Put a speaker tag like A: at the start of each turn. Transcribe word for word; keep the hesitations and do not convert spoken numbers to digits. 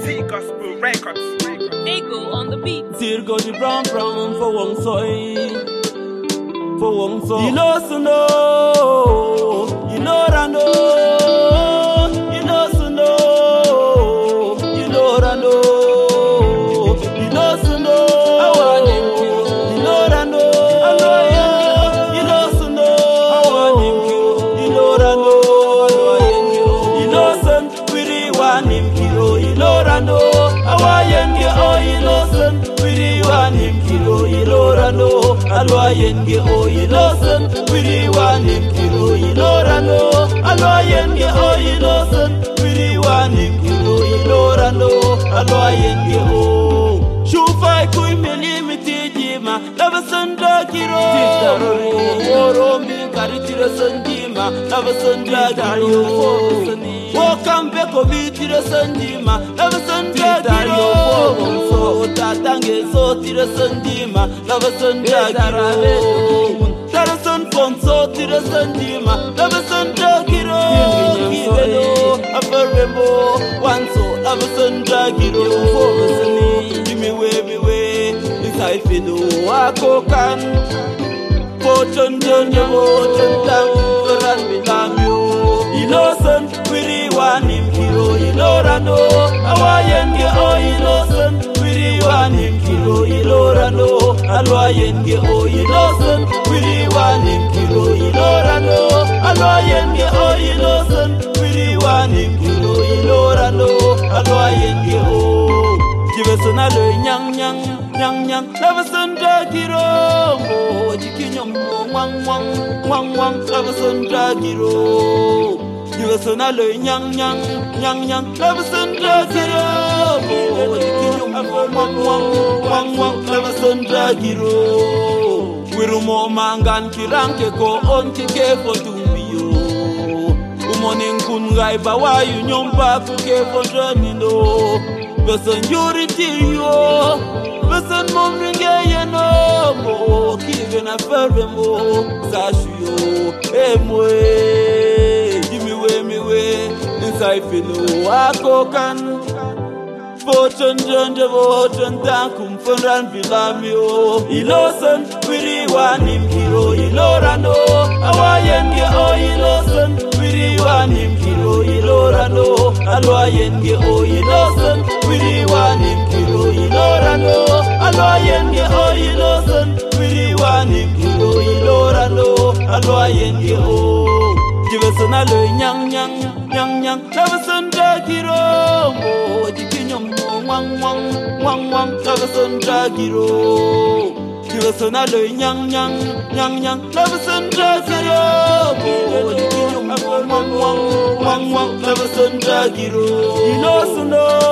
A: T Gospel Records.
B: Eagle on the beat.
C: Tirgo di brown brown for one soy, for one soy. You know so no, you know I know, you know so no, you know I know, you know so no. I want him kill, you know I know, I know you know so no. I want him kill, you know I know, you know son, we really want him kill, you know I know. I want him kill, oh you know son. Want him kilo, you know I know. Alwayen ge oh you know son. We really want him kilo, you know I know. Alwayen ge oh you know son. We really want him kilo, you know I know. Alwayen ge oh. Shufai kui meli miti jima, lava sanda kiro. Orombi karitira sandima, lava sanda kiro. Wokambe ko bitira sandima, lava sanda kiro. Tatange so tira sandima, lava sanda kiro. Tara san fon so tira sandima, lava sanda kiro. Kivelo afaremo, wanso lava sanda kiro. Gimme way, me way, inside fino akokan. Pochon jonyo, pochon tang, ran bilamyo. Innocent, we really want him kilo, you know I know. Awayen ge oh innocent. Want him kilo, you know I know. Alwayen ge oh innocent. We really want him kilo, you know I know. Alwayen ge oh innocent. We really want him kilo, you know I know. Alwayen ge oh. Give us another nyang nyang nyang nyang. Love us under kiro. Oh, jikinyom wang wang wang wang. Love us under kiro. Give us another nyang nyang nyang nyang. Love us under kiro. Oh, jikinyom wang wang wang wang. Love us under kiro. Wirumo mangan kiranke ko on kike for tumbio. Umoning kun gai bawa yu nyomba kuke for janino. Besan yuriti yo, besan mom ringe yeno mo. Kive na ferve mo, sashu yo, emwe. Gimme way, me way, inside filo akokan. Fortune jonde fortune tankum funran bilamyo. Ilosan, we really want him kilo, ilorano. Awayen ge oh ilosan, we really want him kilo, ilorano. Alwayen ge oh ilosan, we really want him kilo, ilorano. Alwayen ge oh ilosan, we really want him kilo, ilorano. Alwayen ge oh. Give us another nyang nyang nyang nyang. Love us under kiro. Oh, jikinyom wang wang wang wang. Love us under kiro. Give us another nyang nyang nyang nyang. Love us under kiro. Oh, jikinyom wang wang wang wang. Love us under kiro. You know so no.